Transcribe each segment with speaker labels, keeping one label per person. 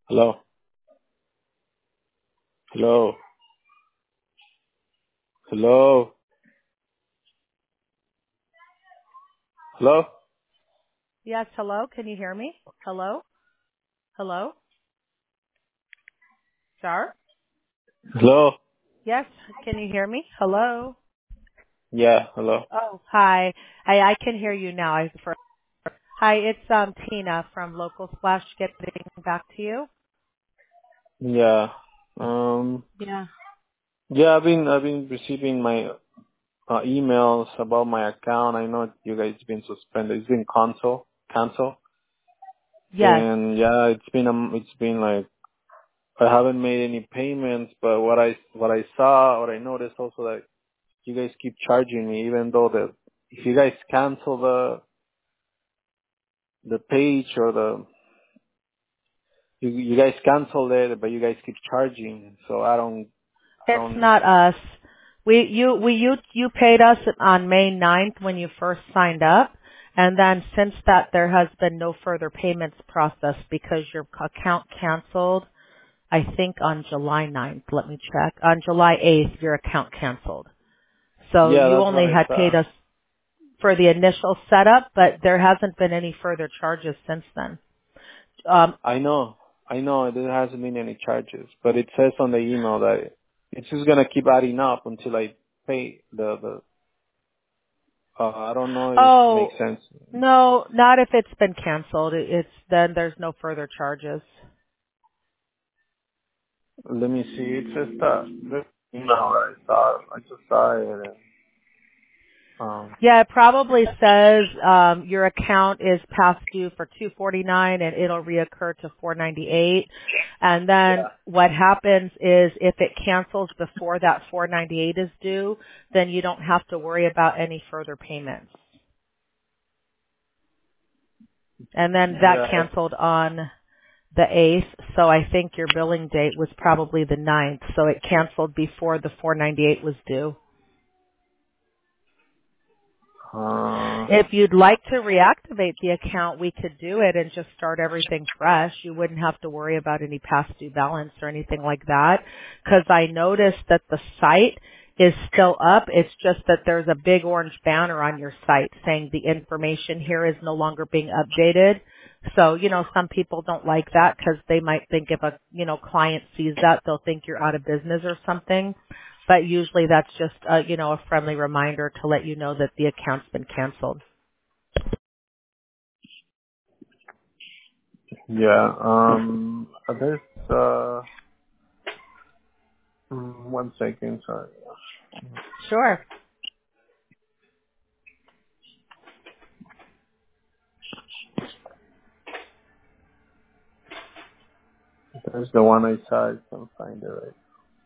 Speaker 1: Hello. Hello. Hello. Hello.
Speaker 2: Yes, hello. Can you hear me? Hello? Hello? Sir?
Speaker 1: Hello.
Speaker 2: Yes, can you hear me? Hello?
Speaker 1: Yeah. Hello.
Speaker 2: Oh, hi. I can hear you now. Hi, it's Tina from Local Splash getting back to you.
Speaker 1: Yeah. Um.
Speaker 2: Yeah.
Speaker 1: Yeah. I've been receiving my emails about my account. I know you guys been suspended. It's been cancel.
Speaker 2: Yes.
Speaker 1: And yeah, it's been like I haven't made any payments. But what I noticed also that you guys keep charging me, even though if you guys cancel the page or you guys cancel it, but you guys keep charging. So I
Speaker 2: It's
Speaker 1: don't.
Speaker 2: not us. You paid us on May 9th when you first signed up. And then since that, there has been no further payments processed because your account canceled I think on July 9th. Let me check. On July 8th, your account canceled. So
Speaker 1: Yeah,
Speaker 2: you
Speaker 1: that's what
Speaker 2: only
Speaker 1: I
Speaker 2: had paid
Speaker 1: thought.
Speaker 2: us for the initial setup, but there hasn't been any further charges since then. Um,
Speaker 1: I know. I know there hasn't been any charges, but it says on the email that it's just gonna keep adding up until I pay the. I don't know if it
Speaker 2: oh,
Speaker 1: makes sense.
Speaker 2: no, not if it's been canceled. It's then there's no further charges.
Speaker 1: Let me see. It says the email I saw. I just saw it.
Speaker 2: Yeah, it probably says your account is past due for 249 and it'll reoccur to 498. And then
Speaker 1: Yeah.
Speaker 2: what happens is if it cancels before that 498 is due, then you don't have to worry about any further payments. And then that
Speaker 1: Yeah.
Speaker 2: canceled on the 8th, so I think your billing date was probably the 9th, so it canceled before the 498 was due.
Speaker 1: Uh,
Speaker 2: If you'd like to reactivate the account, we could do it and just start everything fresh. You wouldn't have to worry about any past due balance or anything like that. Because I noticed that the site is still up. It's just that there's a big orange banner on your site saying the information here is no longer being updated. So, some people don't like that because they might think if a, client sees that, they'll think you're out of business or something. But usually that's just a friendly reminder to let you know that the account's been canceled.
Speaker 1: yeah. There's 1 second. Sorry.
Speaker 2: Sure.
Speaker 1: There's the one I saw. I can't find it right.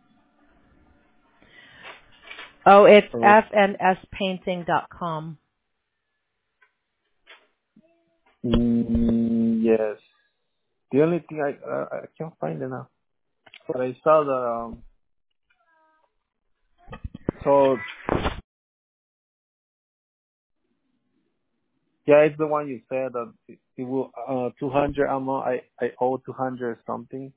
Speaker 2: Oh, it's
Speaker 1: Oh,
Speaker 2: fnspainting.com.
Speaker 1: yes. The only thing I can't find it now. But I saw so yeah, it's the one you said that it will 200 ammo. I owe 200 something.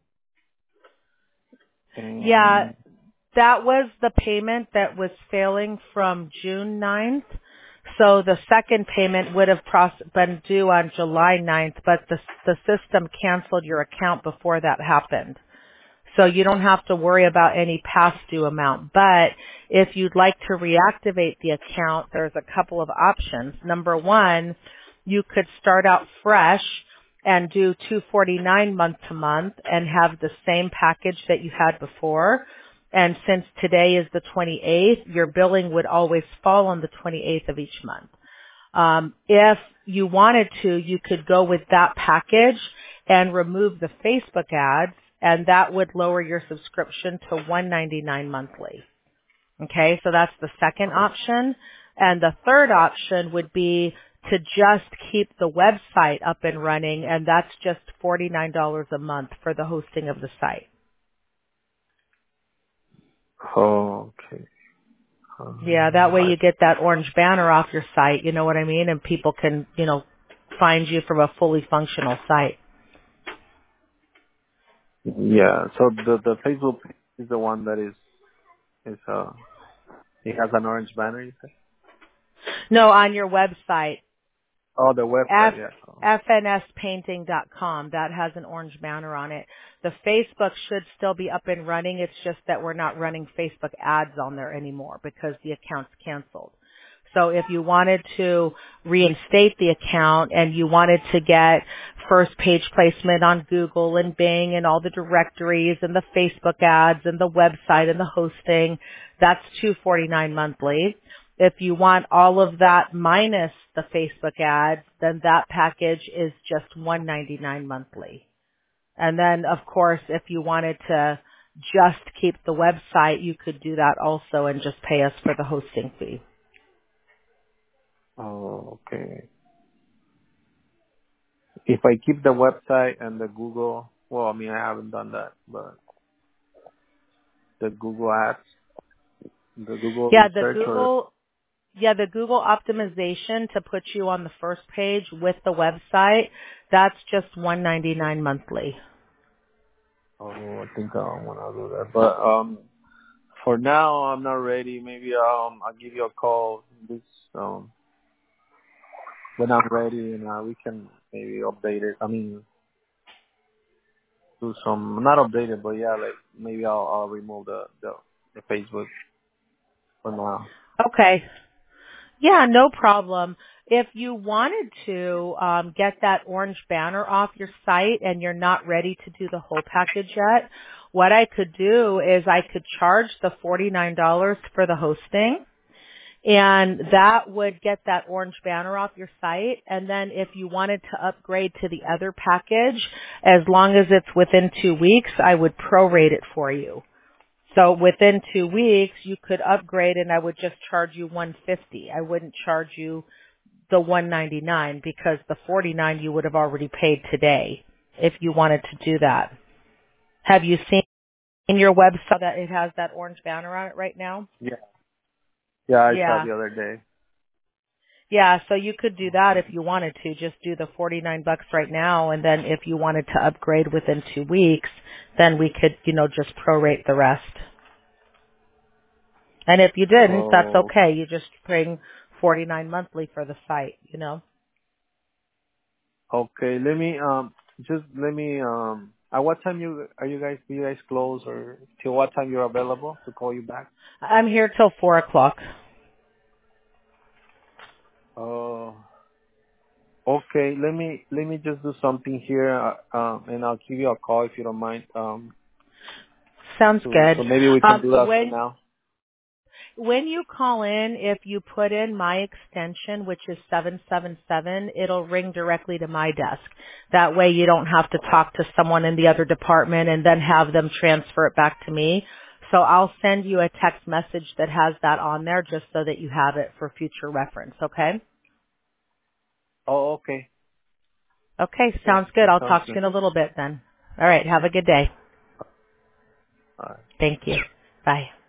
Speaker 2: Yeah,
Speaker 1: And
Speaker 2: that was the payment that was failing from June 9th. So the second payment would have been due on July 9th, but the system canceled your account before that happened. So you don't have to worry about any past due amount. But if you'd like to reactivate the account, there's a couple of options. Number one, you could start out fresh and do 249 month to month and have the same package that you had before. And since today is the 28th, your billing would always fall on the 28th of each month. If you wanted to, you could go with that package and remove the Facebook ads, and that would lower your subscription to $199 monthly. Okay, so that's the second option. And the third option would be to just keep the website up and running, and that's just $49 a month for the hosting of the site.
Speaker 1: okay.
Speaker 2: Yeah, that way
Speaker 1: I,
Speaker 2: you get that orange banner off your site, you know what I mean? And people can, find you from a fully functional site.
Speaker 1: Yeah. So the Facebook is the one that is it has an orange banner. You said?
Speaker 2: No, on your website.
Speaker 1: Oh, the
Speaker 2: F
Speaker 1: website. Yeah. Oh.
Speaker 2: fnspainting.com. That has an orange banner on it. The Facebook should still be up and running. It's just that we're not running Facebook ads on there anymore because the account's canceled. So if you wanted to reinstate the account and you wanted to get first page placement on Google and Bing and all the directories and the Facebook ads and the website and the hosting, that's $249 monthly. If you want all of that minus the Facebook ads, then that package is just $199 monthly. And then, of course, if you wanted to just keep the website, you could do that also and just pay us for the hosting fee.
Speaker 1: Oh, okay. If I keep the website and the Google, well, I mean, I haven't done that, but the Google ads, the Google
Speaker 2: Yeah,
Speaker 1: search or,
Speaker 2: the Google optimization to put you on the first page with the website, that's just $199 monthly.
Speaker 1: oh, I think I want to do that. But, for now, I'm not ready. Maybe, I'll give you a call this, when I'm ready and, we can maybe update it. I mean, do some, not update it, but yeah, like, maybe I'll remove the Facebook for now.
Speaker 2: Okay. Yeah, no problem. If you wanted to get that orange banner off your site and you're not ready to do the whole package yet, what I could do is I could charge the $49 for the hosting, and that would get that orange banner off your site. And then if you wanted to upgrade to the other package, as long as it's within 2 weeks, I would prorate it for you. So within 2 weeks, you could upgrade and I would just charge you $150. I wouldn't charge you the $199 because the $49 you would have already paid today if you wanted to do that. Have you seen in your website that it has that orange banner on it right now?
Speaker 1: Yeah. Yeah, I saw
Speaker 2: Yeah.
Speaker 1: the other day.
Speaker 2: Yeah, so you could do that if you wanted to. Just do the $49 right now, and then if you wanted to upgrade within 2 weeks, then we could, just prorate the rest. And if you didn't, that's
Speaker 1: Oh,
Speaker 2: okay. You just bring $49 monthly for the site.
Speaker 1: okay. Let me, at what time do you guys close or till what time you're available to call you back?
Speaker 2: I'm here till 4 o'clock.
Speaker 1: Oh, okay. Let me just do something here, and I'll give you a call if you don't mind.
Speaker 2: Sounds good.
Speaker 1: So maybe we can do that for
Speaker 2: When
Speaker 1: now.
Speaker 2: when you call in, if you put in my extension, which is 777, it'll ring directly to my desk. That way you don't have to talk to someone in the other department and then have them transfer it back to me. So I'll send you a text message that has that on there just so that you have it for future reference, okay?
Speaker 1: Oh, okay.
Speaker 2: Okay,
Speaker 1: Yeah,
Speaker 2: sounds good.
Speaker 1: that
Speaker 2: I'll
Speaker 1: sounds
Speaker 2: talk to you
Speaker 1: good.
Speaker 2: in a little bit then. All right, have a good day.
Speaker 1: All right.
Speaker 2: Thank you. Bye.